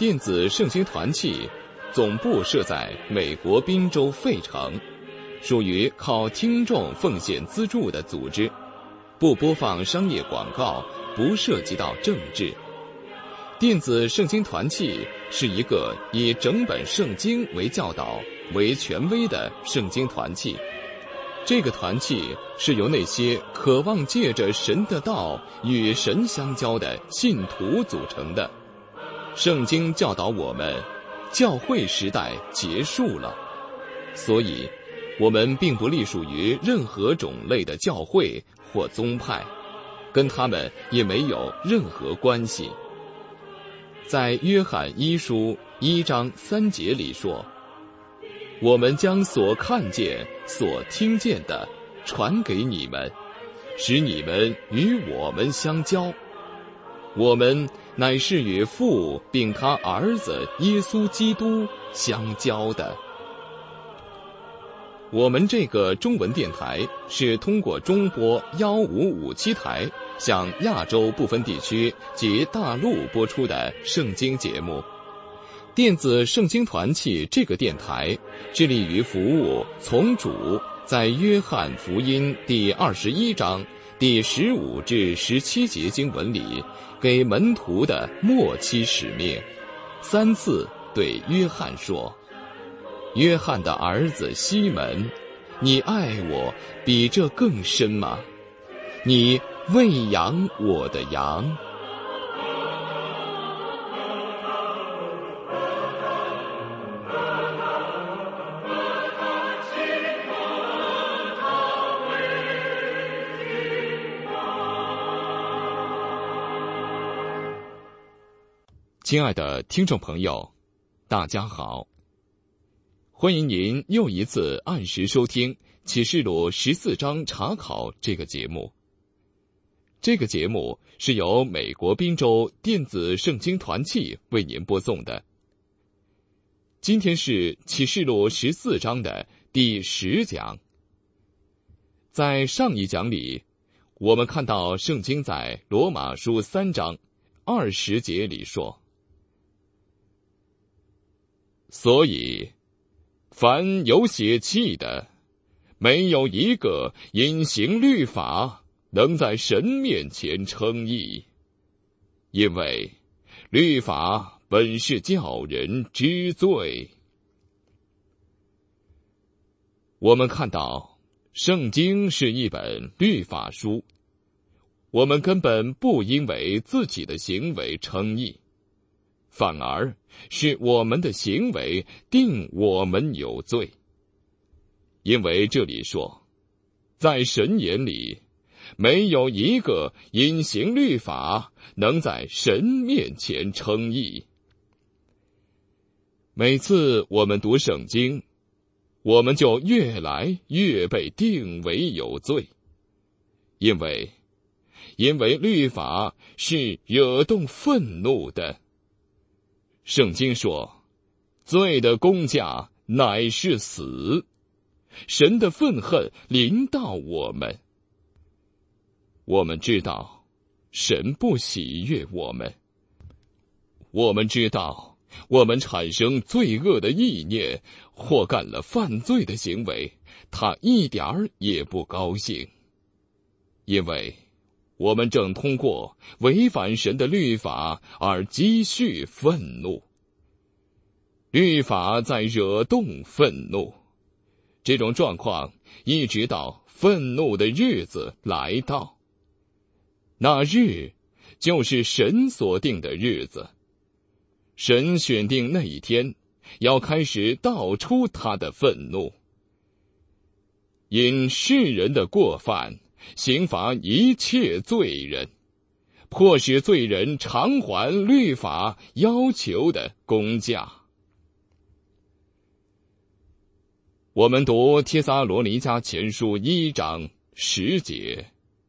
电子圣经团契总部设在美国宾州费城，属于靠听众奉献资助的组织，不播放商业广告，不涉及到政治。电子圣经团契是一个以整本圣经为教导、为权威的圣经团契。这个团契是由那些渴望借着神的道与神相交的信徒组成的。圣经教导我们，教会时代结束了，所以我们并不隶属于任何种类的教会或宗派，跟他们也没有任何关系。在约翰一书1章3节里说，我们将所看见、所听见的传给你们，使你们与我们相交。我们乃是与父并他儿子耶稣基督相交的。我们这个中文电台是通过中波1557台向亚洲部分地区及大陆播出的圣经节目。电子圣经团契这个电台致力于服务从主在约翰福音第21章第15至17节经文里给门徒的末期使命。3次对约翰说，约翰的儿子西门，你爱我比这更深吗？你喂养我的羊。亲爱的听众朋友，大家好，欢迎您又一次按时收听启示录14章查考这个节目。这个节目是由美国宾州电子圣经团契为您播送的。今天是启示录14章的第10讲。在上一讲里，我们看到圣经在罗马书3章20节里说，所以凡有血气的，没有一个因行律法能在神面前称义，因为律法本是叫人知罪。我们看到圣经是一本律法书，我们根本不因为自己的行为称义，反而是我们的行为定我们有罪。因为这里说，在神眼里，没有一个因行律法能在神面前称义。每次我们读圣经，我们就越来越被定为有罪，因为律法是惹动愤怒的。圣经说，罪的工价乃是死，神的愤恨临到我们。我们知道神不喜悦我们，我们知道我们产生罪恶的意念或干了犯罪的行为，他一点儿也不高兴，因为我们正通过违反神的律法而积蓄愤怒。律法在惹动愤怒，这种状况一直到愤怒的日子来到。那日就是神所定的日子，神选定那一天要开始倒出他的愤怒，因世人的过犯刑罚一切罪人，迫使罪人偿还律法要求的工价。我们读帖撒罗尼迦前书1章10节，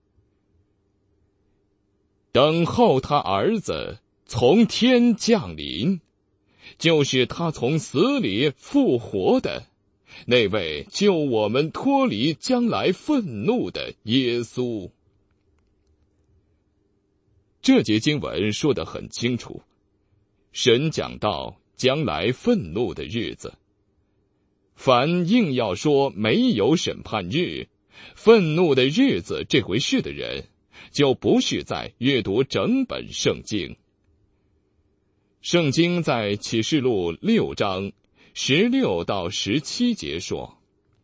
等候他儿子从天降临，就是他从死里复活的那位救我们脱离将来愤怒的耶稣。这节经文说得很清楚， 神讲到将来愤怒的日子。凡硬要说没有审判日、愤怒的日子这回事的人，就不是在阅读整本圣经。圣经在启示录6章16到17节说：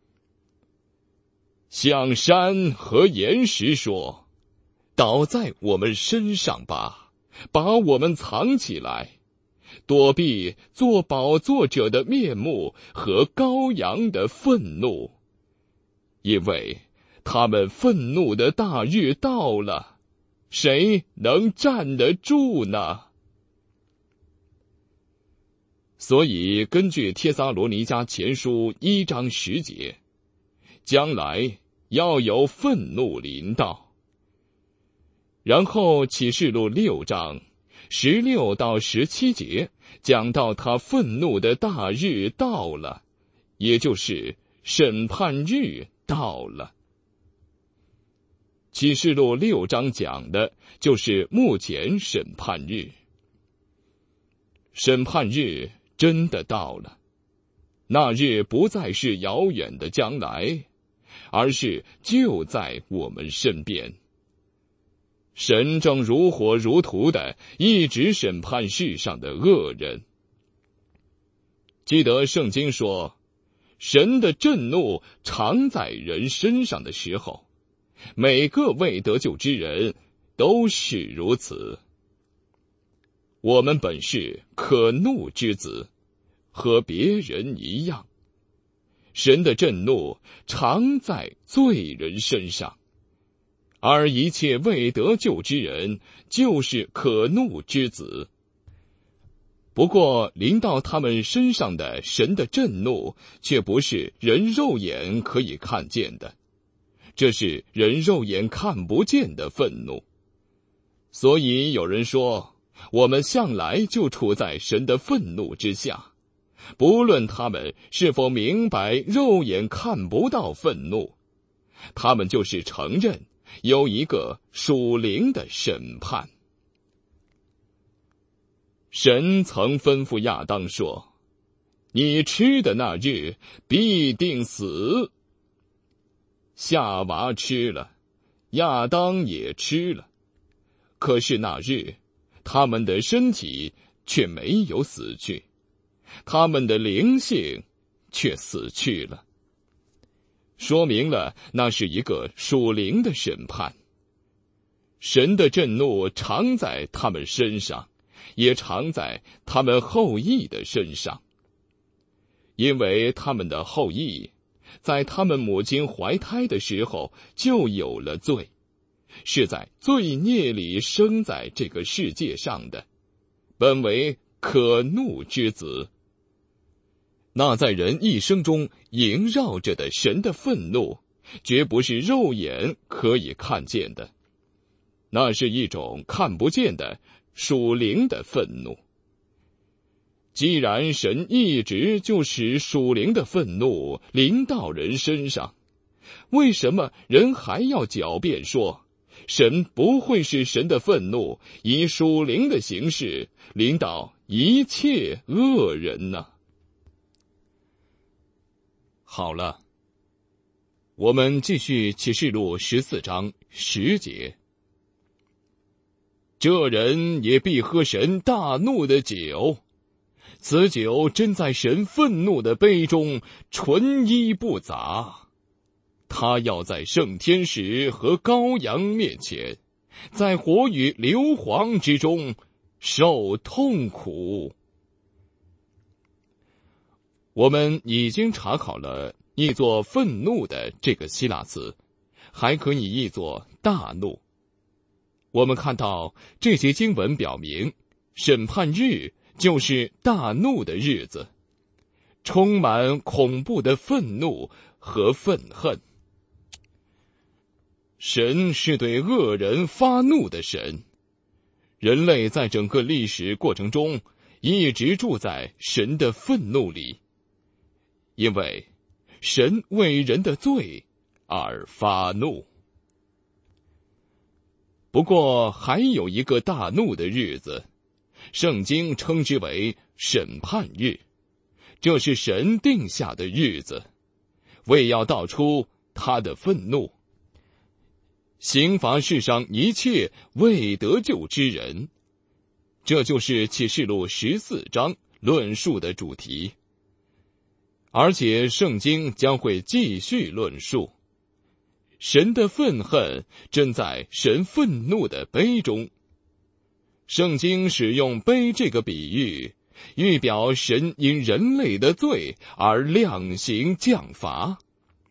向山和岩石说，倒在我们身上吧，把我们藏起来，躲避做宝座者的面目和羔羊的愤怒，因为他们愤怒的大日到了，谁能站得住呢？所以根据帖撒罗尼迦前书1章10节，将来要有愤怒临到。然后启示录6章16到17节讲到他愤怒的大日到了，也就是审判日到了。启示录6章讲的就是目前审判日。审判日真的到了，那日不再是遥远的将来，而是就在我们身边。神正如火如荼地一直审判世上的恶人。记得圣经说，神的震怒常在人身上的时候，每个未得救之人都是如此。我们本是可怒之子，和别人一样。神的震怒常在罪人身上，而一切未得救之人就是可怒之子。不过临到他们身上的神的震怒，却不是人肉眼可以看见的，这是人肉眼看不见的愤怒。所以有人说，我们向来就处在神的愤怒之下，不论他们是否明白肉眼看不到愤怒，他们就是承认有一个属灵的审判。神曾吩咐亚当说，你吃的那日必定死。夏娃吃了，亚当也吃了，可是那日他们的身体却没有死去，他们的灵性却死去了，说明了那是一个属灵的审判。神的震怒常在他们身上，也常在他们后裔的身上，因为他们的后裔在他们母亲怀胎的时候就有了罪，是在罪孽里生在这个世界上的，本为可怒之子。那在人一生中萦绕着的神的愤怒，绝不是肉眼可以看见的，那是一种看不见的属灵的愤怒。既然神一直就使属灵的愤怒临到人身上，为什么人还要狡辩说，神不会使神的愤怒以属灵的形式临到一切恶人呢？好了，我们继续启示录14章10节。这人也必喝神大怒的酒，此酒真在神愤怒的杯中，纯一不杂。他要在圣天使和羔羊面前，在火与硫磺之中受痛苦。我们已经查考了译作愤怒的这个希腊词，还可以译作大怒。我们看到这些经文表明，审判日就是大怒的日子，充满恐怖的愤怒和愤恨。神是对恶人发怒的神，人类在整个历史过程中一直住在神的愤怒里，因为神为人的罪而发怒。不过还有一个大怒的日子， 圣经称之为审判日，这是神定下的日子，为要道出他的愤怒，刑罚世上一切未得救之人。这就是启示录14章论述的主题。而且圣经将会继续论述，神的愤恨正在神愤怒的杯中。圣经使用杯这个比喻，预表神因人类的罪而量刑降罚。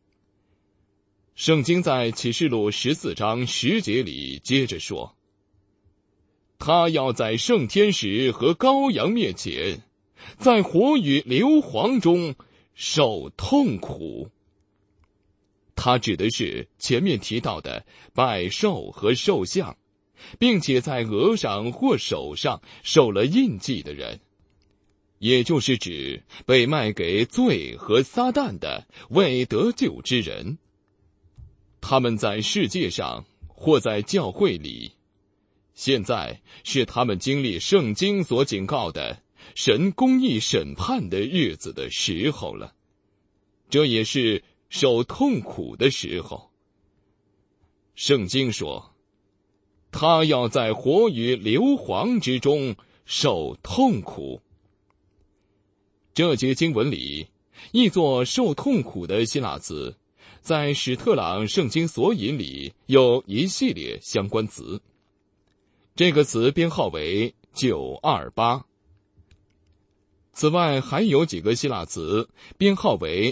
圣经在启示录14章10节里接着说，他要在圣天使和羔羊面前，在火与硫磺中受痛苦。他指的是前面提到的拜兽和兽像，并且在额上或手上受了印记的人，也就是指被卖给罪和撒旦的未得救之人。他们在世界上或在教会里，现在是他们经历圣经所警告的神公义审判的日子的时候了，这也是受痛苦的时候。圣经说，他要在火与硫磺之中受痛苦。这节经文里译作受痛苦的希腊词，在史特朗圣经索引里有一系列相关词，这个词编号为928。此外还有几个希腊词编号为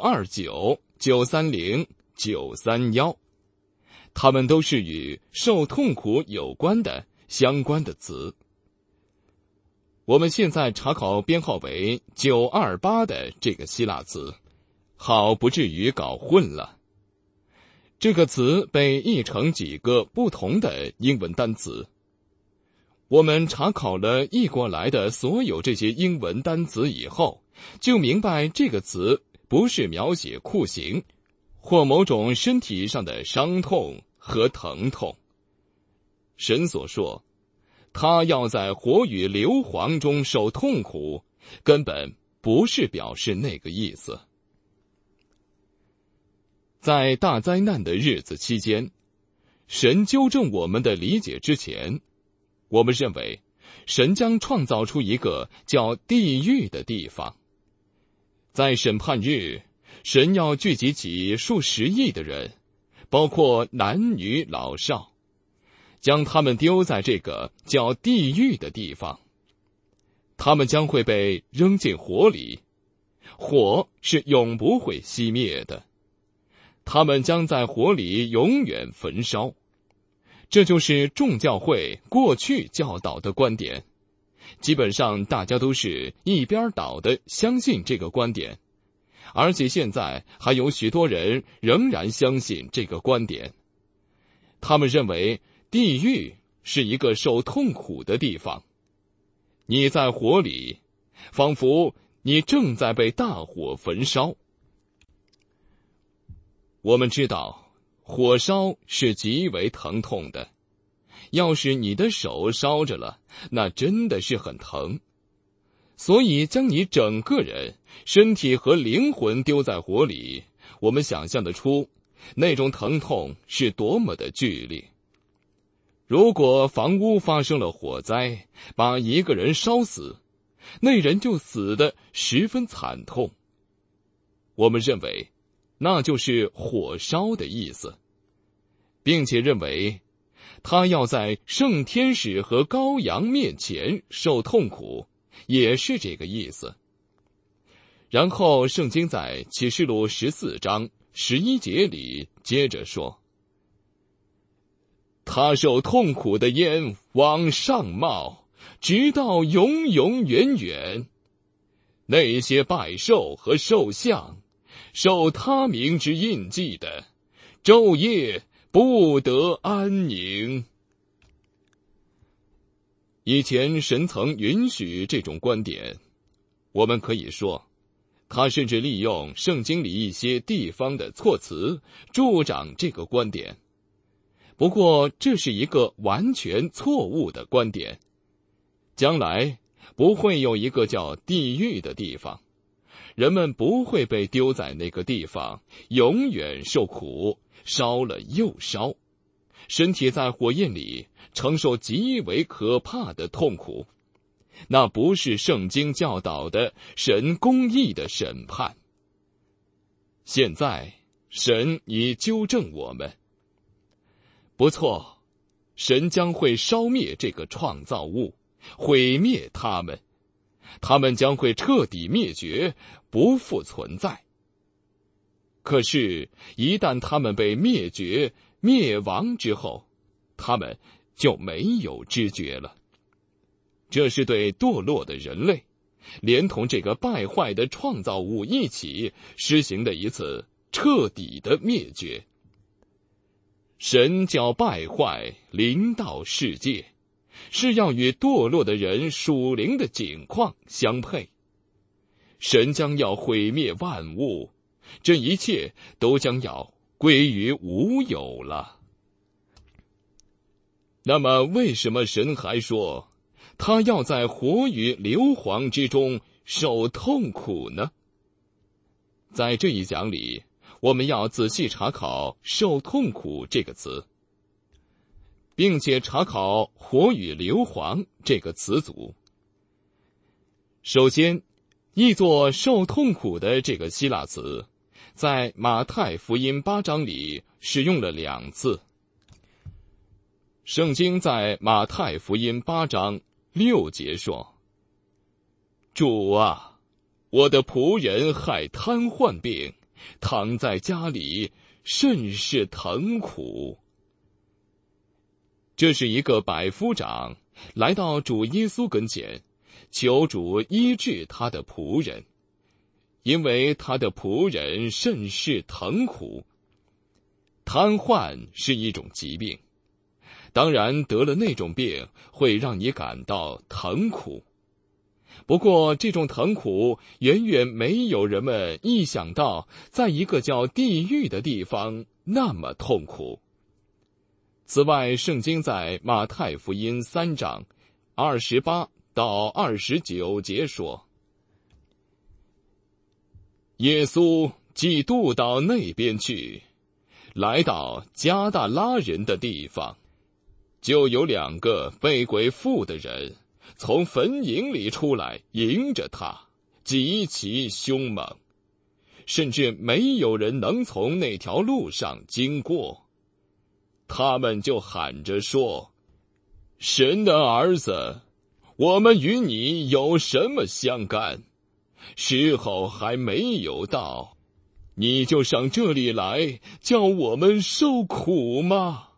929、930、931，它们都是与受痛苦有关的相关的词。我们现在查考编号为928的这个希腊词，好不至于搞混了。这个词被译成几个不同的英文单词。我们查考了译过来的所有这些英文单词以后，就明白这个词不是描写酷刑或某种身体上的伤痛和疼痛。神所说，他要在火与硫磺中受痛苦，根本不是表示那个意思。在大灾难的日子期间，神纠正我们的理解之前，我们认为神将创造出一个叫地狱的地方。在审判日，神要聚集起数十亿的人，包括男女老少，将他们丢在这个叫地狱的地方。他们将会被扔进火里，火是永不会熄灭的，他们将在火里永远焚烧。这就是众教会过去教导的观点，基本上大家都是一边倒的相信这个观点，而且现在还有许多人仍然相信这个观点。他们认为地狱是一个受痛苦的地方，你在火里，仿佛你正在被大火焚烧。我们知道火烧是极为疼痛的，要是你的手烧着了，那真的是很疼。所以将你整个人、身体和灵魂丢在火里，我们想象得出那种疼痛是多么的剧烈。如果房屋发生了火灾，把一个人烧死，那人就死得十分惨痛。我们认为那就是火烧的意思，并且认为他要在圣天使和羔羊面前受痛苦，也是这个意思。然后圣经在启示录14章11节里接着说，他受痛苦的烟往上冒，直到永永远远。那些拜兽和兽像，受他名之印记的，昼夜不得安宁。以前神曾允许这种观点，我们可以说，他甚至利用圣经里一些地方的措辞助长这个观点。不过这是一个完全错误的观点， 将来不会有一个叫地狱的地方，人们不会被丢在那个地方，永远受苦，烧了又烧，身体在火焰里承受极为可怕的痛苦。那不是圣经教导的神公义的审判。现在神已纠正我们，不错，神将会烧灭这个创造物，毁灭他们，他们将会彻底灭绝，不复存在。可是，一旦他们被灭绝、灭亡之后，他们就没有知觉了。这是对堕落的人类，连同这个败坏的创造物一起施行的一次彻底的灭绝。神叫败坏临到世界，是要与堕落的人属灵的景况相配。神将要毁灭万物，这一切都将要归于无有了。那么为什么神还说他要在火与硫磺之中受痛苦呢？在这一讲里，我们要仔细查考受痛苦这个词，并且查考火与硫磺这个词组。首先，译作受痛苦的这个希腊词，在马太福音8章里使用了2次。圣经在马太福音8章6节说：主啊，我的仆人害瘫痪病，躺在家里，甚是疼苦。这是一个百夫长来到主耶稣跟前，求主医治他的仆人，因为他的仆人甚是疼苦。瘫痪是一种疾病，当然得了那种病会让你感到疼苦。不过这种疼苦远远没有人们意想到在一个叫地狱的地方那么痛苦。此外，圣经在马太福音3章28到29节说：耶稣既渡到那边去，来到加大拉人的地方，就有2个被鬼附的人从坟茔里出来迎着他，极其凶猛，甚至没有人能从那条路上经过。他们就喊着说：神的儿子，我们与你有什么相干？时候还没有到，你就上这里来，叫我们受苦吗？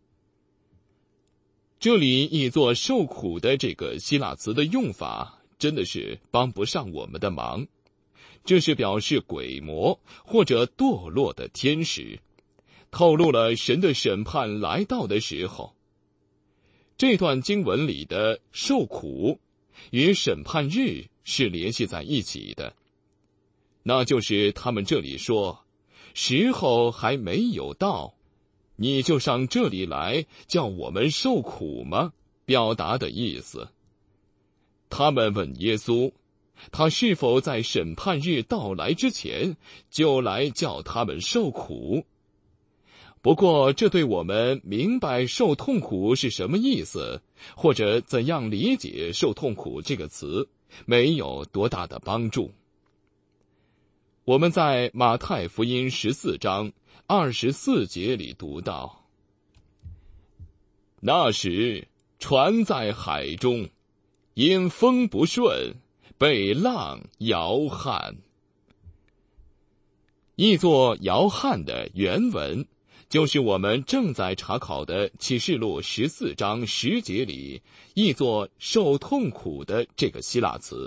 这里译作受苦的这个希腊词的用法真的是帮不上我们的忙。这是表示鬼魔或者堕落的天使，透露了神的审判来到的时候。这段经文里的受苦与审判日是联系在一起的，那就是他们这里说时候还没有到，你就上这里来叫我们受苦吗？表达的意思。他们问耶稣，他是否在审判日到来之前就来叫他们受苦？不过这对我们明白受痛苦是什么意思，或者怎样理解受痛苦这个词，没有多大的帮助。我们在马太福音14章24节里读到：那时，船在海中，因风不顺，被浪摇撼。译作摇撼的原文就是我们正在查考的启示录14章10节里译作受痛苦的这个希腊词。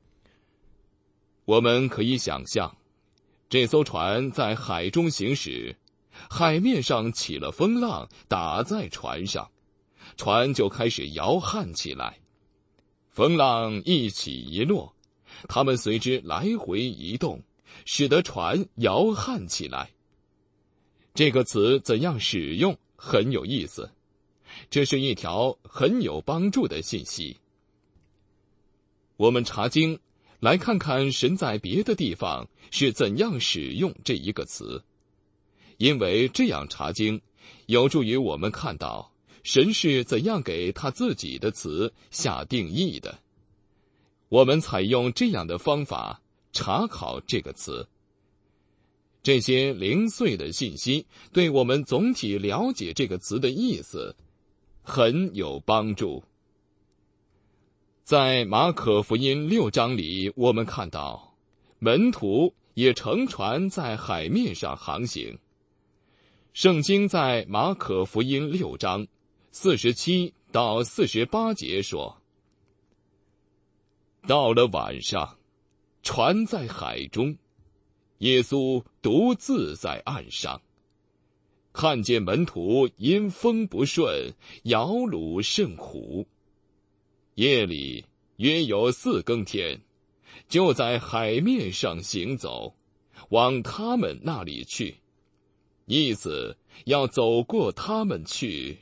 我们可以想象，这艘船在海中行驶，海面上起了风浪，打在船上，船就开始摇撼起来。风浪一起一落，它们随之来回移动，使得船摇撼起来。这个词怎样使用很有意思，这是一条很有帮助的信息。 我们查经，来看看神在别的地方是怎样使用这一个词，因为这样查经，有助于我们看到神是怎样给他自己的词下定义的。我们采用这样的方法查考这个词，这些零碎的信息对我们总体了解这个词的意思很有帮助。在马可福音6章里，我们看到门徒也乘船在海面上航行。圣经在马可福音6章47到48节说，到了晚上，船在海中，耶稣独自在岸上，看见门徒因风不顺，摇橹甚苦。夜里约有4更天，就在海面上行走，往他们那里去，意思要走过他们去。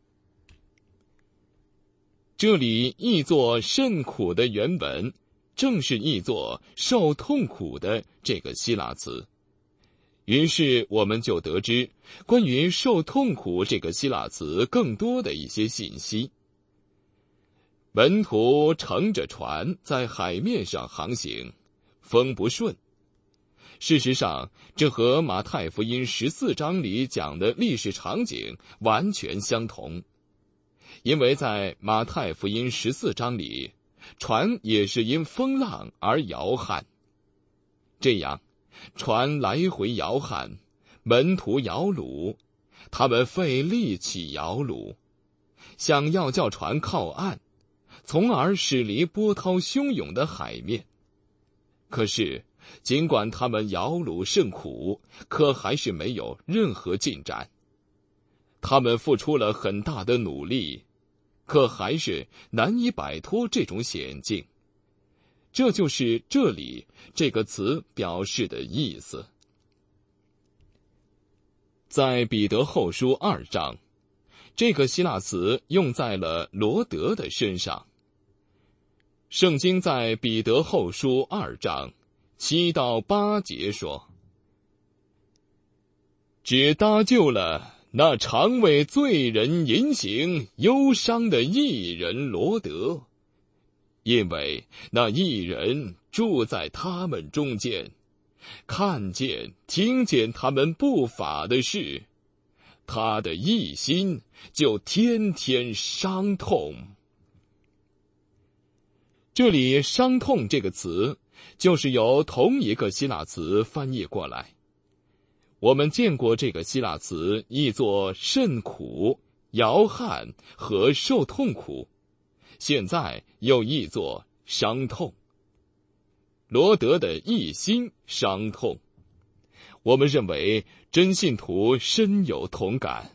这里译作甚苦的原文，正是译作受痛苦的这个希腊词。于是我们就得知关于受痛苦这个希腊词更多的一些信息。门徒乘着船在海面上航行，风不顺。事实上，这和马太福音14章里讲的历史场景完全相同，因为在马太福音14章里，船也是因风浪而摇撼。这样，船来回摇撼，门徒摇橹，他们费力气摇橹，想要叫船靠岸，从而驶离波涛汹涌的海面。可是尽管他们摇橹甚苦，可还是没有任何进展。他们付出了很大的努力，可还是难以摆脱这种险境。这就是这里这个词表示的意思。在彼得后书2章，这个希腊词用在了罗德的身上。圣经在彼得后书2章7到8节说，只搭救了那常为罪人淫行忧伤的义人罗德，因为那义人住在他们中间，看见听见他们不法的事，他的义心就天天伤痛。这里伤痛这个词就是由同一个希腊词翻译过来。我们见过这个希腊词译作甚苦、摇撼和受痛苦，现在又译作伤痛。罗德的义心伤痛，我们认为真信徒深有同感。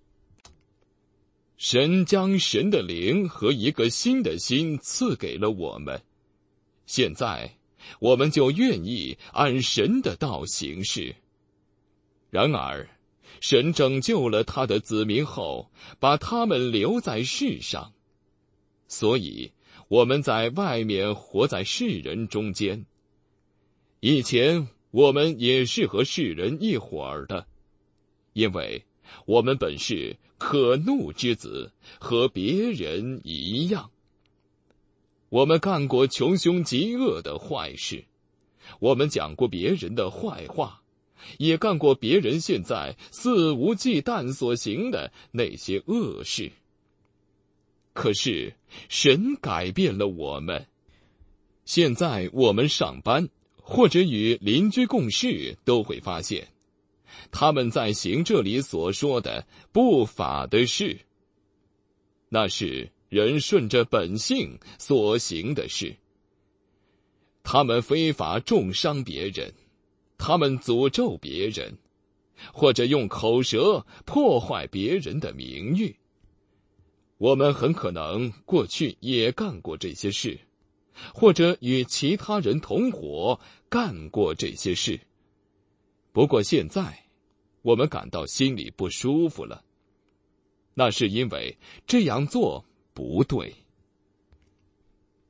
神将神的灵和一个新的心赐给了我们，现在我们就愿意按神的道行事。然而，神拯救了他的子民后，把他们留在世上，所以我们在外面活在世人中间。以前我们也是和世人一伙儿的，因为我们本是可怒之子，和别人一样。我们干过穷凶极恶的坏事，我们讲过别人的坏话，也干过别人现在肆无忌惮所行的那些恶事。可是神改变了我们，现在我们上班或者与邻居共事，都会发现他们在行这里所说的不法的事，那是人顺着本性所行的事。他们非法重伤别人，他们诅咒别人，或者用口舌破坏别人的名誉。我们很可能过去也干过这些事，或者与其他人同伙干过这些事。不过现在我们感到心里不舒服了，那是因为这样做不对。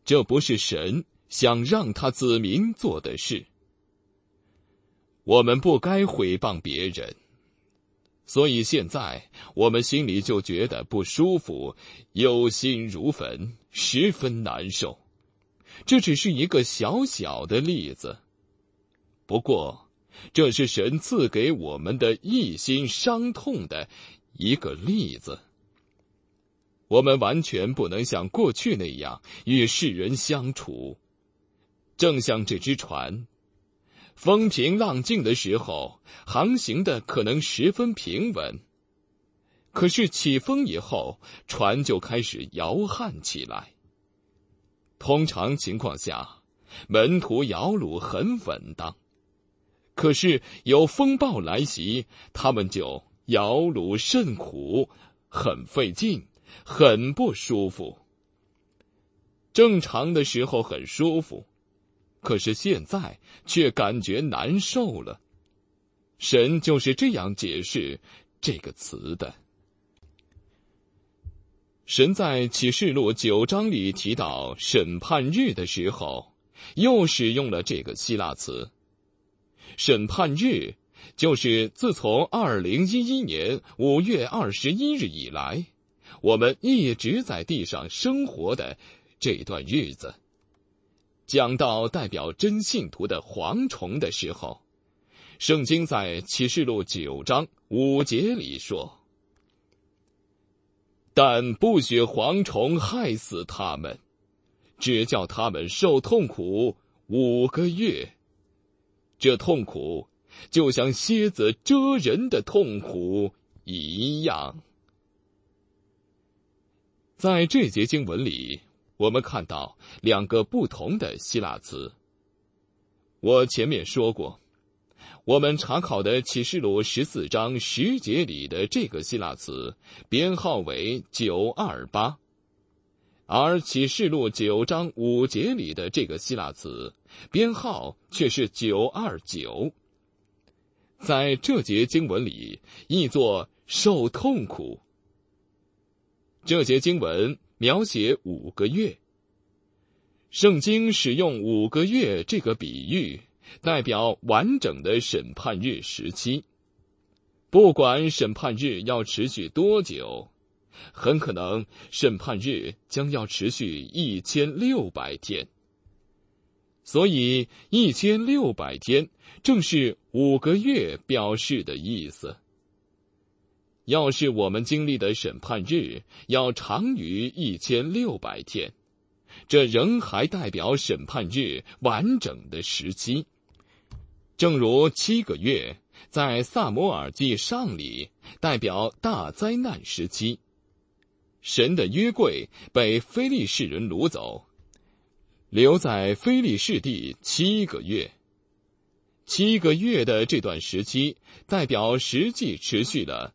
这不是神想让他子民做的事。我们不该毁谤别人，所以现在我们心里就觉得不舒服，忧心如焚，十分难受。这只是一个小小的例子，不过这是神赐给我们的一心伤痛的一个例子。我们完全不能像过去那样与世人相处，正像这只船，风平浪静的时候，航行的可能十分平稳，可是起风以后，船就开始摇撼起来。通常情况下，门徒摇橹很稳当，可是有风暴来袭，他们就摇橹甚苦，很费劲，很不舒服。正常的时候很舒服，可是现在却感觉难受了。神就是这样解释这个词的。神在启示录9章里提到审判日的时候，又使用了这个希腊词。审判日就是自从2011年5月21日以来，我们一直在地上生活的这段日子。讲到代表真信徒的蝗虫的时候，圣经在启示录9章5节里说，但不许蝗虫害死他们，只叫他们受痛苦5个月。这痛苦就像蝎子蛰人的痛苦一样。在这节经文里，我们看到2个不同的希腊词。我前面说过，我们查考的启示录14章10节里的这个希腊词编号为928，而启示录9章5节里的这个希腊词编号却是929。在这节经文里译作受痛苦。这节经文描写5个月，圣经使用5个月这个比喻，代表完整的审判日时期。不管审判日要持续多久，很可能审判日将要持续1600天。所以1600天正是5个月表示的意思。要是我们经历的审判日要长于1600天，这仍还代表审判日完整的时期。正如7个月在撒母耳记上里代表大灾难时期，神的约柜被非利士人掳走，留在非利士地7个月。7个月的这段时期代表实际持续了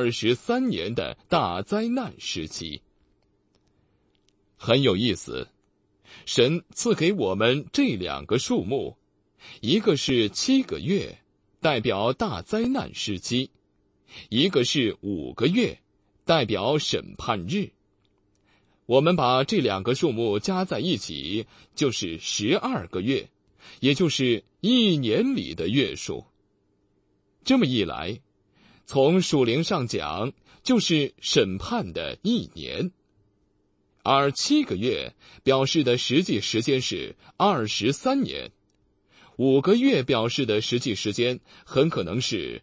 23年的大灾难时期。很有意思，神赐给我们这2个数目，一个是7个月，代表大灾难时期；一个是5个月，代表审判日。我们把这2个数目加在一起，就是12个月，也就是1年里的月数。这么一来，从属灵上讲，就是审判的1年。而7个月表示的实际时间是23年，5个月表示的实际时间很可能是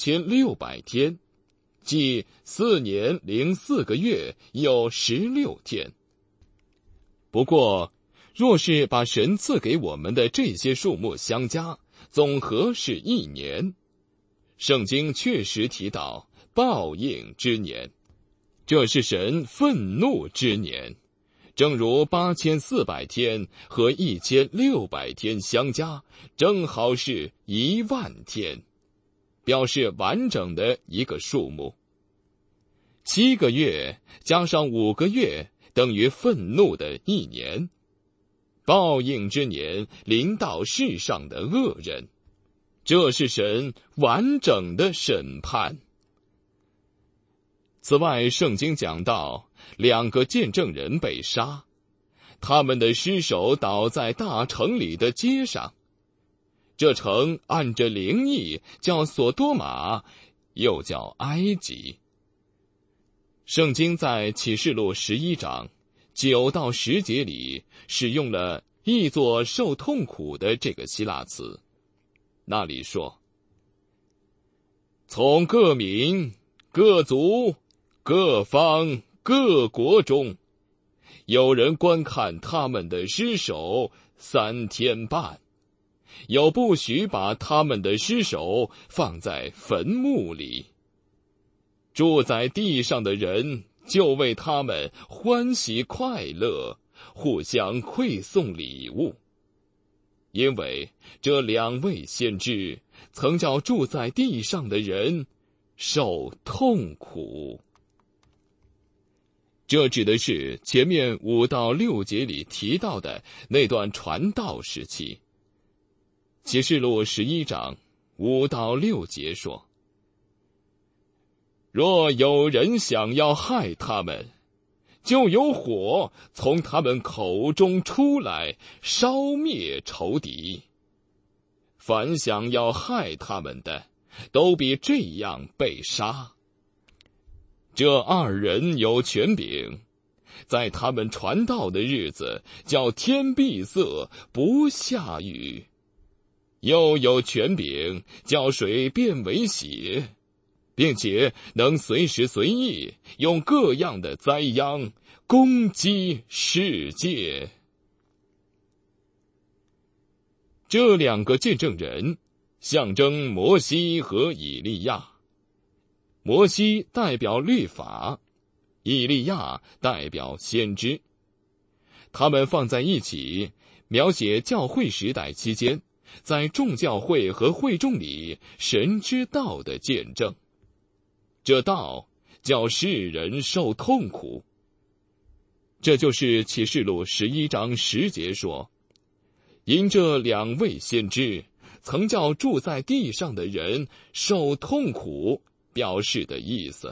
1600天，即4年零4个月有16天。不过，若是把神赐给我们的这些数目相加，总和是1年。圣经确实提到报应之年，这是神愤怒之年，正如8400天和1600天相加，正好是10000天，表示完整的一个数目。7个月加上5个月等于愤怒的1年，报应之年临到世上的恶人，这是神完整的审判。此外，圣经讲到2个见证人被杀， 他们的尸首倒在大城里的街上。这城按着灵意叫索多玛，又叫埃及。圣经在启示录11章9到10节里使用了译作受痛苦的这个希腊词。那里说，从各民、各族、各方、各国中，有人观看他们的尸首3天半，有不许把他们的尸首放在坟墓里。住在地上的人就为他们欢喜快乐，互相馈送礼物，因为这2位先知曾叫住在地上的人受痛苦。这指的是前面5到6节里提到的那段传道时期。启示录11章5到6节说，若有人想要害他们，就有火从他们口中出来，烧灭仇敌。凡想要害他们的，都比这样被杀。这2人有权柄，在他们传道的日子，叫天闭塞，不下雨；又有权柄，叫水变为血，并且能随时随意用各样的灾殃攻击世界。这2个见证人象征摩西和以利亚。摩西代表律法，以利亚代表先知。他们放在一起，描写教会时代期间在众教会和会众里神之道的见证。这道叫世人受痛苦。这就是启示录11章10节说，因这2位先知曾叫住在地上的人受痛苦表示的意思。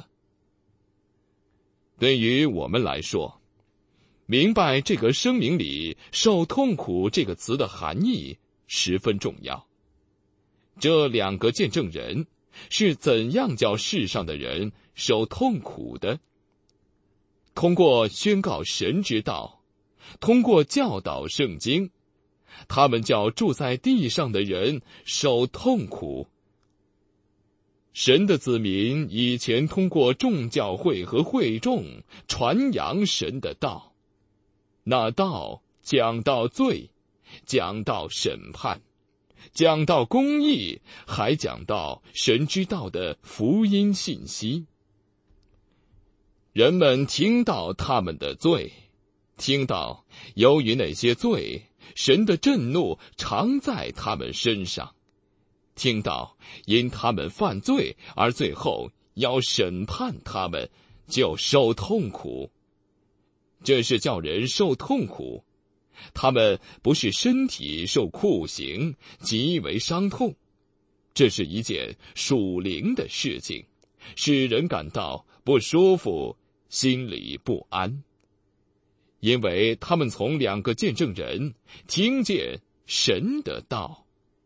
对于我们来说，明白这个声明里受痛苦这个词的含义十分重要。这2个见证人是怎样叫世上的人受痛苦的？通过宣告神之道，通过教导圣经，他们叫住在地上的人受痛苦。神的子民以前通过众教会和会众传扬神的道，那道讲到罪，讲到审判，讲到公义，还讲到神之道的福音信息。人们听到他们的罪，听到由于那些罪，神的震怒常在他们身上，听到因他们犯罪而最后要审判他们，就受痛苦。这是叫人受痛苦，他们不是身体受酷刑，极为伤痛，这是一件属灵的事情，使人感到不舒服，心里不安。因为他们从2个见证人听见神的道。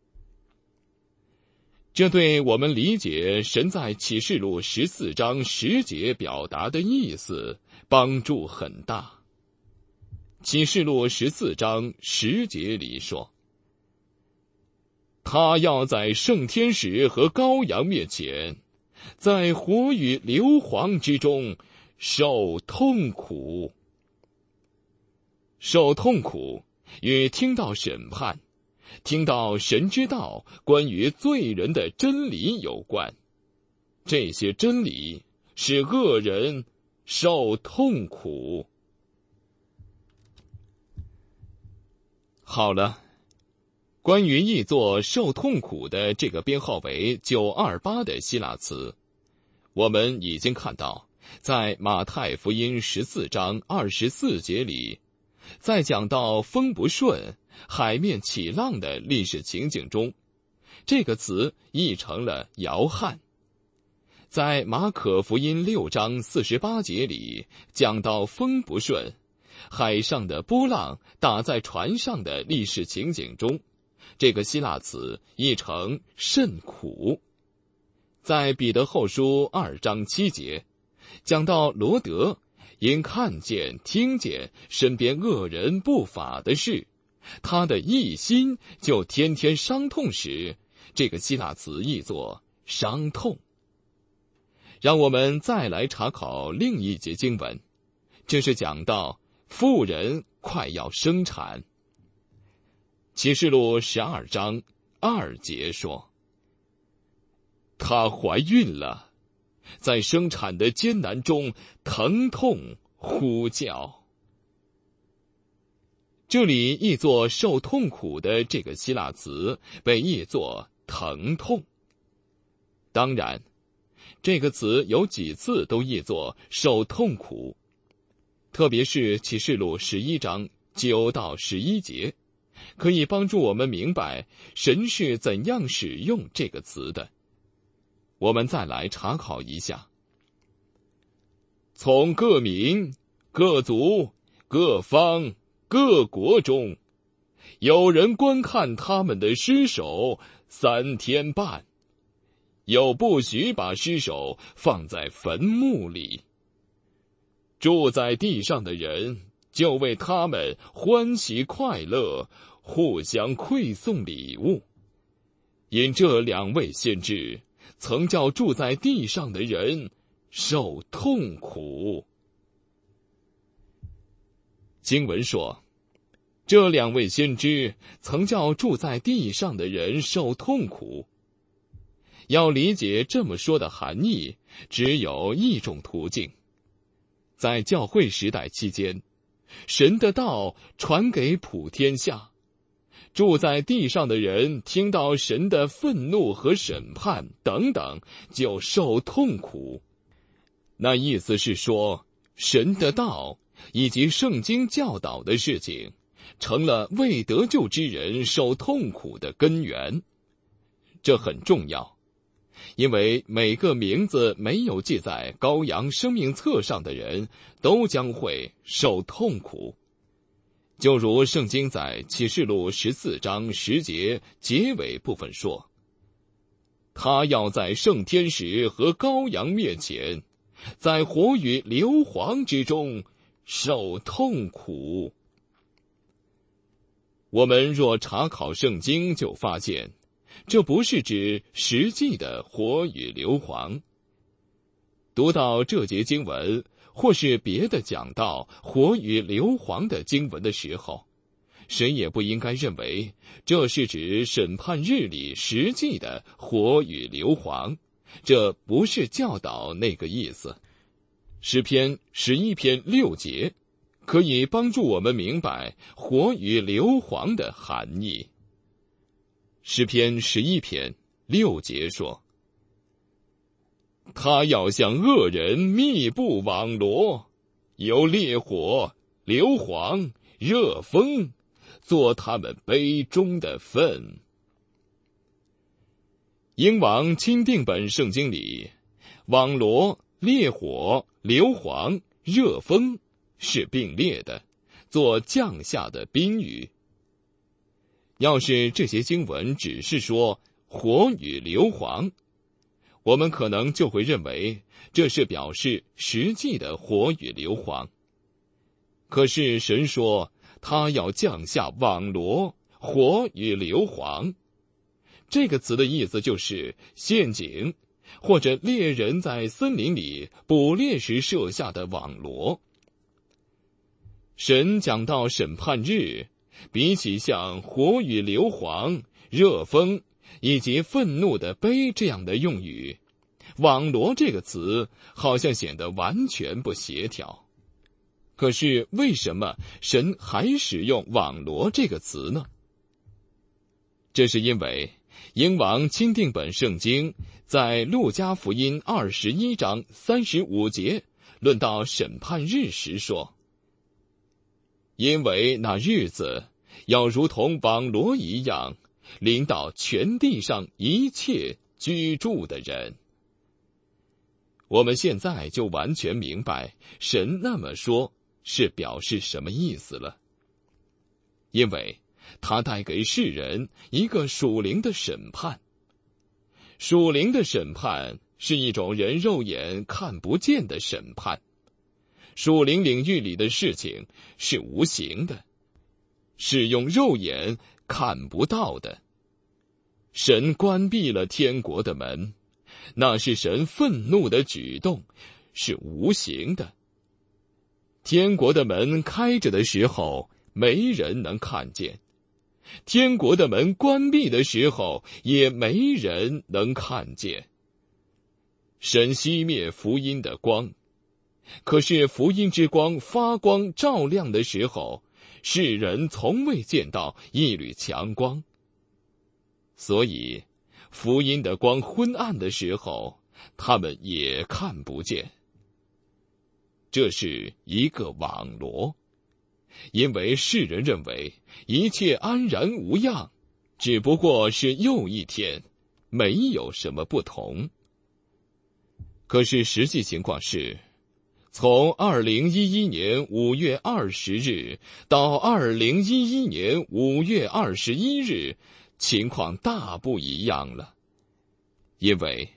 这对我们理解神在启示录14章10节表达的意思帮助很大。启示录14章10节里说，他要在圣天使和羔羊面前，在火与硫磺之中受痛苦。受痛苦与听到审判，听到神之道关于罪人的真理有关。这些真理使恶人受痛苦。好了，关于译作受痛苦的这个编号为928的希腊词，我们已经看到，在马太福音14章24节里，在讲到风不顺、海面起浪的历史情景中，这个词译成了摇撼。在马可福音6章48节里讲到风不顺， 海上的波浪打在船上的历史情景中，这个希腊词译成甚苦。在彼得后书2章7节，讲到罗德因看见听见身边恶人不法的事，他的一心就天天伤痛时，这个希腊词译作伤痛。让我们再来查考另一节经文，这是讲到妇人快要生产。启示录12章2节说，她怀孕了，在生产的艰难中疼痛呼叫。这里译作受痛苦的这个希腊词被译作疼痛。当然，这个词有几次都译作受痛苦，特别是启示录11章9到11节，可以帮助我们明白神是怎样使用这个词的。我们再来查考一下。从各民、各族、各方、各国中，有人观看他们的尸首3天半，又不许把尸首放在坟墓里。住在地上的人就为他们欢喜快乐，互相馈送礼物，因这2位先知曾叫住在地上的人受痛苦。经文说，这2位先知曾叫住在地上的人受痛苦。要理解这么说的含义，只有一种途径。在教会时代期间，神的道传给普天下，住在地上的人听到神的愤怒和审判等等，就受痛苦。那意思是说，神的道以及圣经教导的事情，成了未得救之人受痛苦的根源。这很重要，因为每个名字没有记在羔羊生命册上的人，都将会受痛苦。就如圣经在启示录14章10节结尾部分说，他要在圣天使和羔羊面前，在火与硫磺之中受痛苦。我们若查考圣经，就发现这不是指实际的火与硫磺。读到这节经文，或是别的讲到火与硫磺的经文的时候，谁也不应该认为这是指审判日里实际的火与硫磺，这不是教导那个意思。诗篇11篇6节可以帮助我们明白火与硫磺的含义。诗篇11篇6节说，他要向恶人密布网罗，有烈火、硫磺、热风，做他们杯中的分。英王钦定本圣经里，网罗、烈火、硫磺、热风是并列的，做降下的宾语。要是这些经文只是说火与硫磺，我们可能就会认为这是表示实际的火与硫磺。可是神说他要降下网罗、火与硫磺，这个词的意思就是陷阱，或者猎人在森林里捕猎时设下的网罗。神讲到审判日，比起像火与硫磺、热风以及愤怒的杯这样的用语，网罗这个词好像显得完全不协调。可是为什么神还使用网罗这个词呢？这是因为英王钦定本圣经在路加福音21章35节论到审判日时说，因为那日子要如同网罗一样，临到全地上一切居住的人。我们现在就完全明白神那么说是表示什么意思了。因为它带给世人一个属灵的审判。属灵的审判是一种人肉眼看不见的审判。属灵领域里的事情是无形的，是用肉眼看不到的。神关闭了天国的门，那是神愤怒的举动，是无形的。天国的门开着的时候，没人能看见；天国的门关闭的时候，也没人能看见。神熄灭福音的光，可是福音之光发光照亮的时候，世人从未见到一缕强光。所以福音的光昏暗的时候，他们也看不见。这是一个网罗，因为世人认为一切安然无恙，只不过是又一天，没有什么不同。可是实际情况是，从2011年5月20日到2011年5月21日，情况大不一样了。因为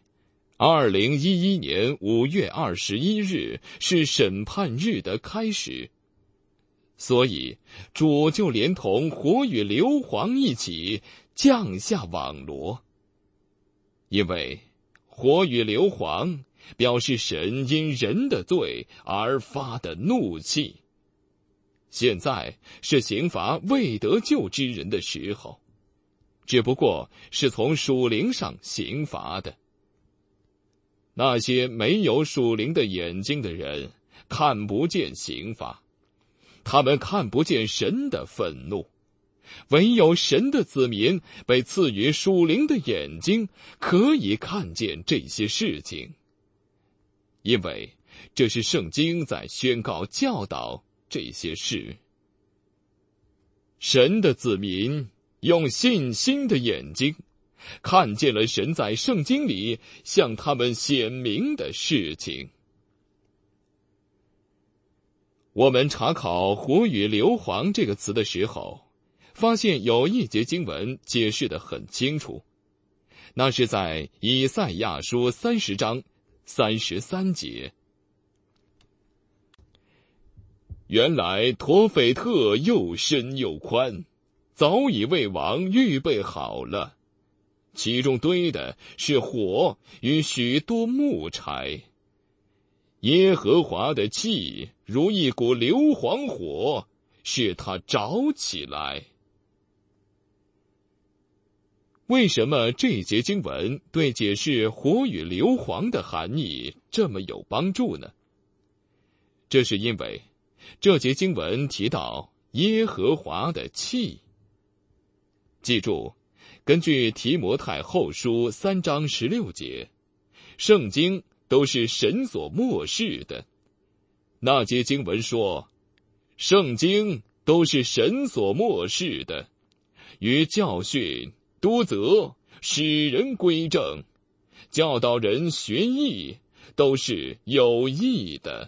2011年5月21日是审判日的开始，所以主就连同火与硫磺一起降下网罗。因为火与硫磺表示神因人的罪而发的怒气。现在是刑罚未得救之人的时候，只不过是从属灵上刑罚的。那些没有属灵的眼睛的人看不见刑罚，他们看不见神的愤怒。唯有神的子民被赐予属灵的眼睛，可以看见这些事情。因为这是圣经在宣告教导这些事。神的子民用信心的眼睛看见了神在圣经里向他们显明的事情。我们查考火与硫磺这个词的时候，发现有一节经文解释得很清楚，那是在以赛亚书30章33节。原来陀斐特又深又宽，早已为王预备好了，其中堆的是火与许多木柴。耶和华的气如一股硫磺火，使它着起来。为什么这节经文对解释火与硫磺的含义这么有帮助呢？这是因为这节经文提到耶和华的气。记住，根据提摩太后书3章16节，圣经都是神所默示的。那节经文说，圣经都是神所默示的，于教训、督责、使人归正、教导人学义，都是有益的。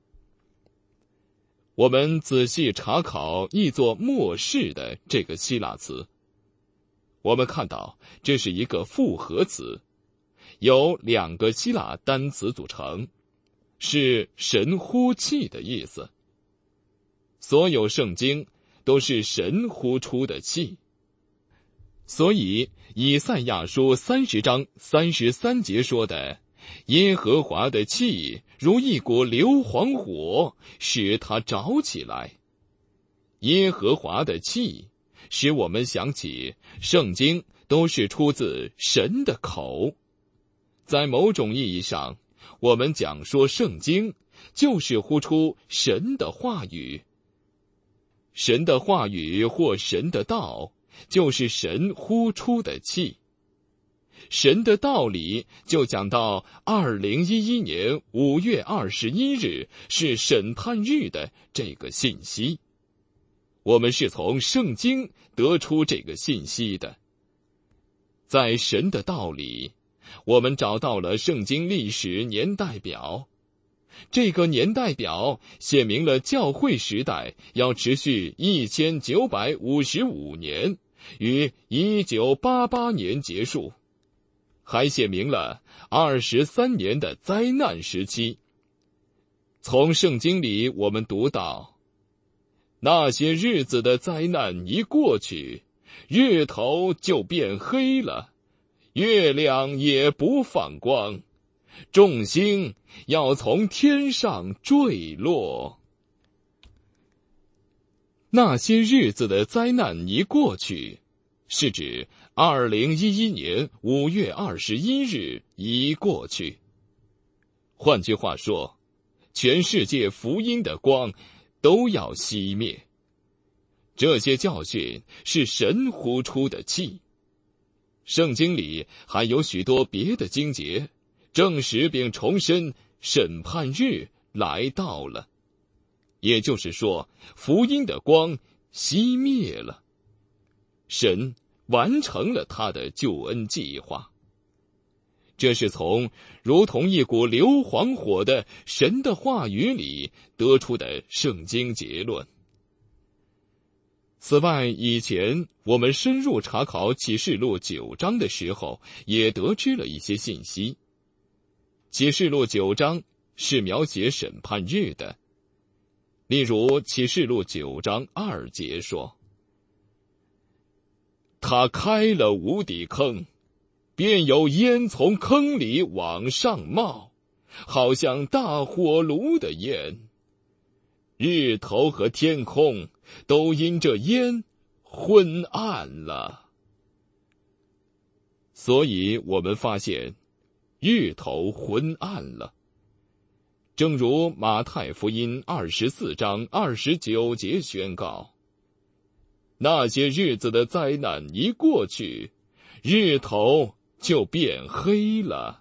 我们仔细查考译作默示的这个希腊词，我们看到这是一个复合词，由2个希腊单词组成，是神呼气的意思。所有圣经都是神呼出的气。所以以赛亚书30章33节说的，耶和华的气如一股硫磺火，使它着起来。耶和华的气使我们想起圣经都是出自神的口。在某种意义上，我们讲说圣经就是呼出神的话语。神的话语或神的道，就是神呼出的气。神的道理就讲到2011年5月21日是审判日的这个信息。我们是从圣经得出这个信息的。在神的道理，我们找到了圣经历史年代表。 这个年代表写明了教会时代要持续1955年，于1988年结束，还写明了23年的灾难时期。从圣经里我们读到，那些日子的灾难一过去，日头就变黑了，月亮也不放光，众星要从天上坠落。那些日子的灾难一过去，是指2011年5月21日一过去。换句话说，全世界福音的光都要熄灭。这些教训是神呼出的气。圣经里还有许多别的经节，证实并重申审判日来到了。也就是说，福音的光熄灭了，神完成了他的救恩计划。这是从如同一股硫磺火的神的话语里得出的圣经结论。此外，以前我们深入查考启示录9章的时候，也得知了一些信息。启示录9章是描写审判日的。例如启示录9章2节说，他开了无底坑，便有烟从坑里往上冒，好像大火炉的烟。日头和天空都因这烟昏暗了。所以我们发现日头昏暗了，正如马太福音24章29节宣告，那些日子的灾难一过去，日头就变黑了。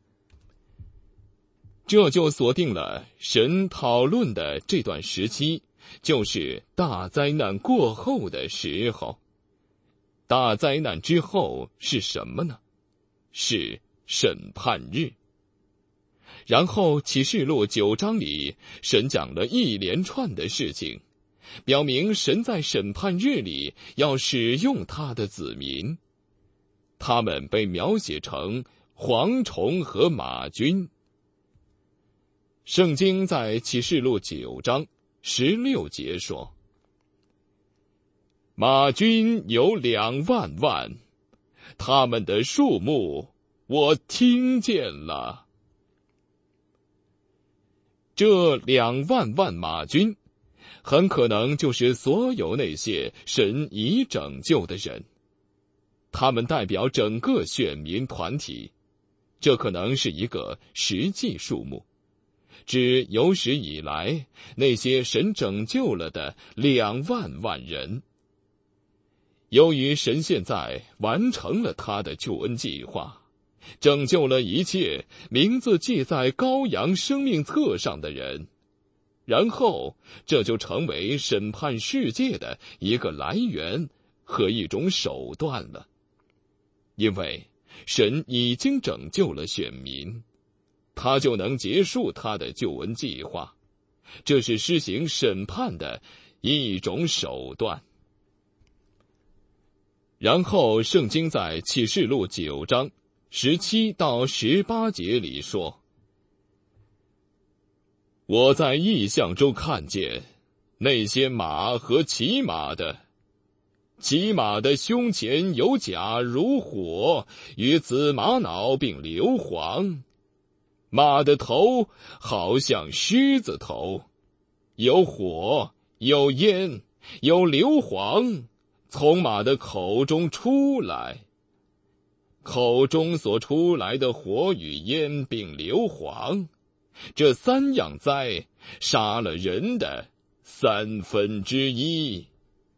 这就锁定了神讨论的这段时期，就是大灾难过后的时候。大灾难之后是什么呢？是审判日。然后启示录9章里，神讲了一连串的事情，表明神在审判日里要使用他的子民。他们被描写成蝗虫和马军。圣经在启示录9章16节说，马军有2万万，他们的数目我听见了。这2万万马军很可能就是所有那些神已拯救的人，他们代表整个选民团体，这可能是一个实际数目，指有史以来那些神拯救了的2万万人。由于神现在完成了他的救恩计划，拯救了一切名字记在羔羊生命册上的人，然后这就成为审判世界的一个来源和一种手段了。因为神已经拯救了选民，他就能结束他的救恩计划，这是施行审判的一种手段。然后圣经在启示录9章17到18节里说，我在异象中看见那些马和骑马的，骑马的胸前有甲如火，与紫玛瑙并硫磺，马的头好像狮子头，有火，有烟，有硫磺从马的口中出来，口中所出来的火与烟并硫磺，这3样灾杀了人的1/3。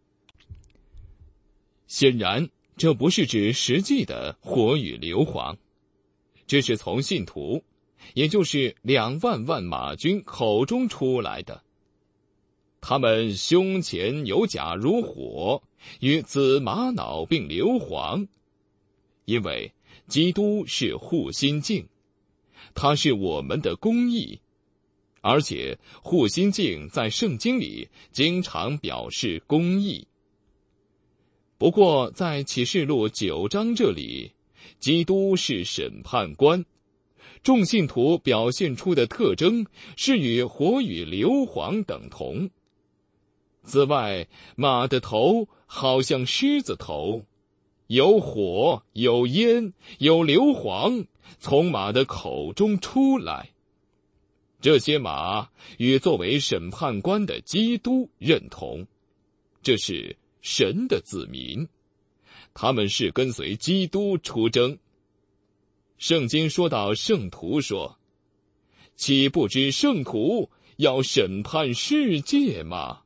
显然这不是指实际的火与硫磺，这是从信徒，也就是2万万马军口中出来的。他们胸前有甲如火，与紫玛瑙并硫磺，因为基督是护心镜，他是我们的公义。 而且护心镜在圣经里经常表示公义。不过在启示录9章这里，基督是审判官，众信徒表现出的特征是与火与硫磺等同。此外，马的头好像狮子头，有火，有烟，有硫磺从马的口中出来。这些马与作为审判官的基督认同，这是神的子民，他们是跟随基督出征。圣经说到圣徒说，岂不知圣徒要审判世界吗？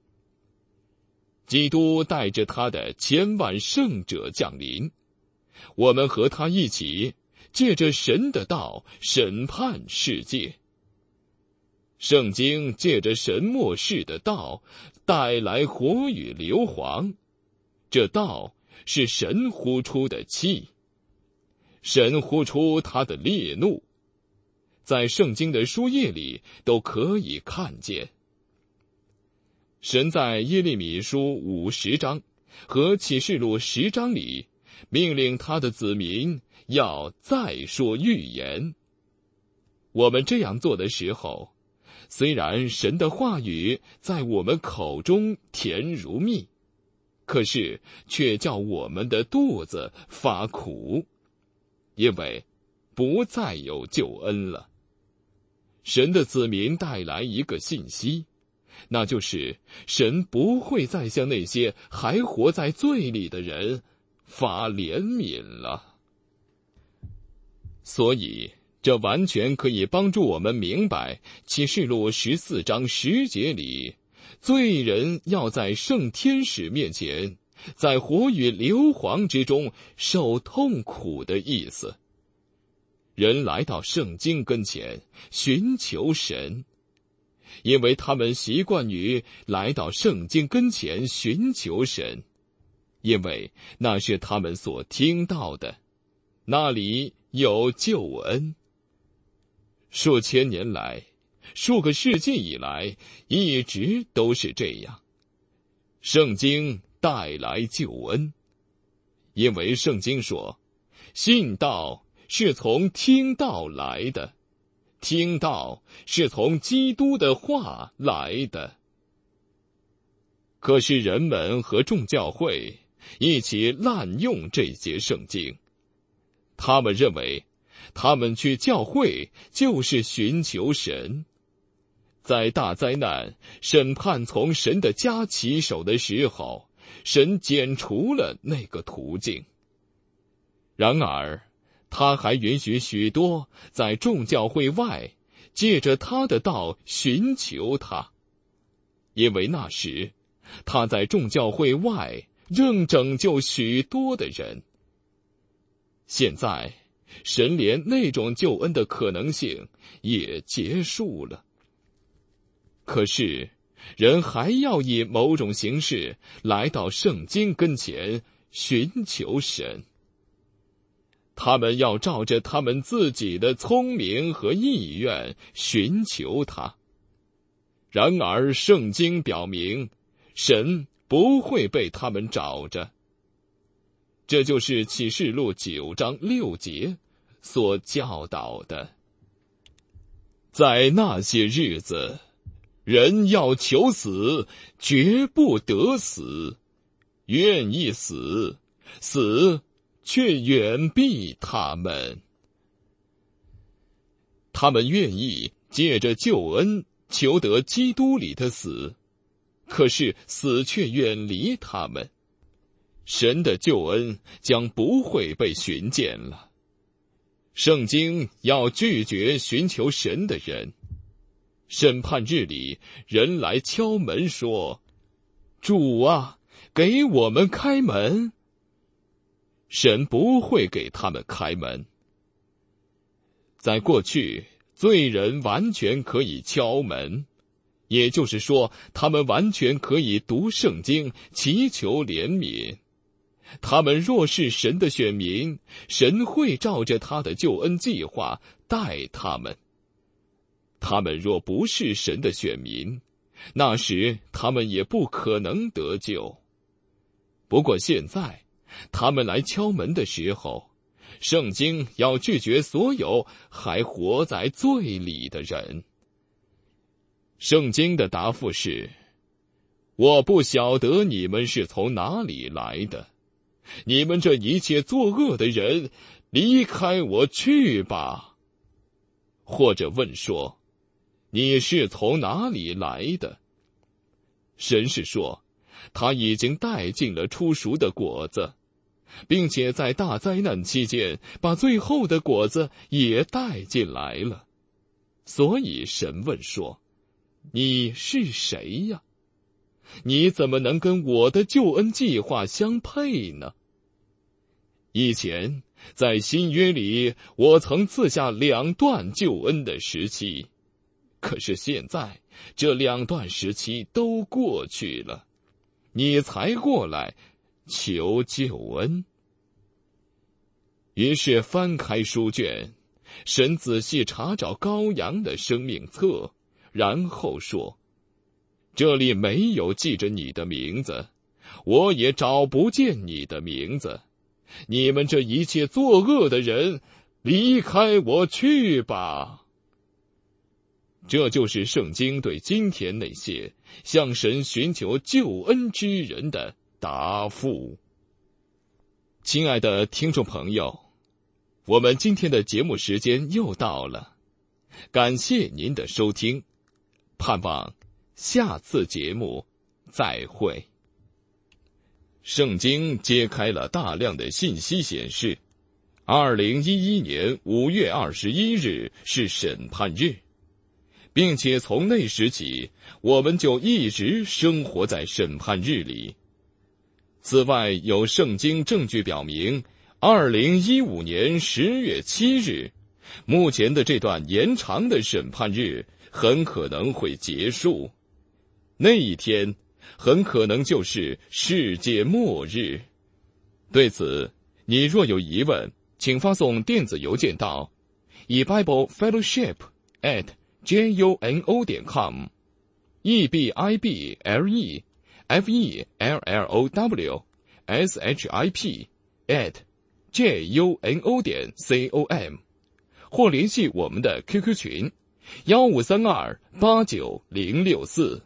基督带着他的千万圣者降临，我们和他一起借着神的道审判世界。圣经借着神末世的道带来火与硫磺，这道是神呼出的气，神呼出他的烈怒，在圣经的书页里都可以看见。神在耶利米书50章和启示录10章里命令他的子民要再说预言。我们这样做的时候，虽然神的话语在我们口中甜如蜜，可是却叫我们的肚子发苦，因为不再有救恩了。神的子民带来一个信息，那就是神不会再向那些还活在罪里的人发怜悯了。所以这完全可以帮助我们明白启示录14章10节里，罪人要在圣天使面前，在火与硫磺之中受痛苦的意思。人来到圣经跟前寻求神，因为他们习惯于来到圣经跟前寻求神，因为那是他们所听到的，那里有救恩。数千年来，数个世纪以来，一直都是这样。圣经带来救恩，因为圣经说，信道是从听道来的，听道是从基督的话来的。可是人们和众教会一起滥用这节圣经，他们认为他们去教会就是寻求神。在大灾难审判从神的家起手的时候，神剪除了那个途径。然而他还允许许多在众教会外借着他的道寻求他，因为那时他在众教会外仍拯救许多的人。现在神连那种救恩的可能性也结束了，可是人还要以某种形式来到圣经跟前寻求神，他们要照着他们自己的聪明和意愿寻求他。然而圣经表明，神不会被他们找着。这就是启示录9章6节所教导的。在那些日子，人要求死，绝不得死；愿意死，死却远避他们。他们愿意借着救恩求得基督里的死，可是死却远离他们。神的救恩将不会被寻见了。圣经要拒绝寻求神的人。审判日里，人来敲门说：“主啊，给我们开门。”神不会给他们开门。在过去，罪人完全可以敲门，也就是说，他们完全可以读圣经，祈求怜悯。他们若是神的选民，神会照着他的救恩计划待他们。 他们若不是神的选民，那时他们也不可能得救。不过现在，他们来敲门的时候，圣经要拒绝所有还活在罪里的人。圣经的答复是：我不晓得你们是从哪里来的，你们这一切作恶的人，离开我去吧。或者问说，你是从哪里来的？神是说，他已经带尽了初熟的果子，并且在大灾难期间把最后的果子也带进来了。所以神问说，你是谁呀？你怎么能跟我的救恩计划相配呢？以前在新约里，我曾赐下2段救恩的时期，可是现在这2段时期都过去了，你才过来求救恩。于是翻开书卷，神仔细查找羔羊的生命册，然后说，这里没有记着你的名字，我也找不见你的名字。你们这一切作恶的人，离开我去吧。这就是圣经对今天那些向神寻求救恩之人的答复。亲爱的听众朋友，我们今天的节目时间又到了，感谢您的收听，盼望下次节目再会。圣经揭开了大量的信息，显示2011年5月21日是审判日，并且从那时起，我们就一直生活在审判日里。此外，有圣经证据表明2015年10月7日，目前的这段延长的审判日很可能会结束。那一天很可能就是世界末日。对此，你若有疑问，请发送电子邮件到ebiblefellowship@juno.com ebiblefellowship@juno.com 或联系我们的 QQ 群1532890064。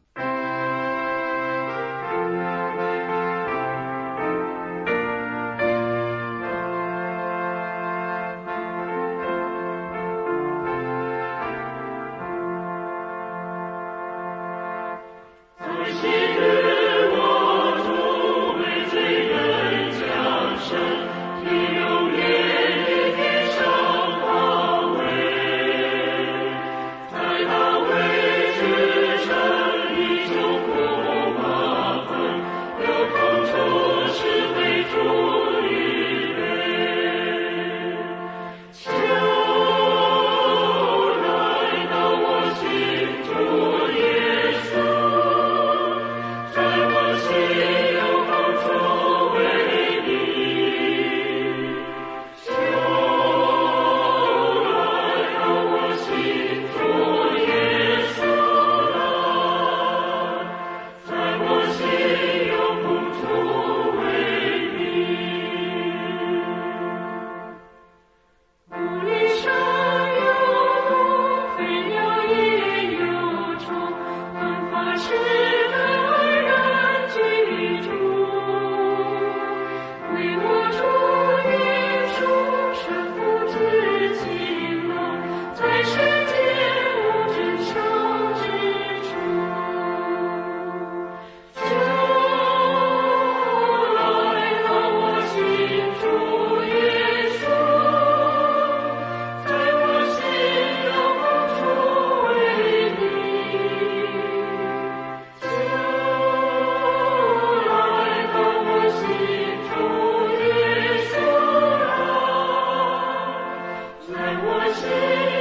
我心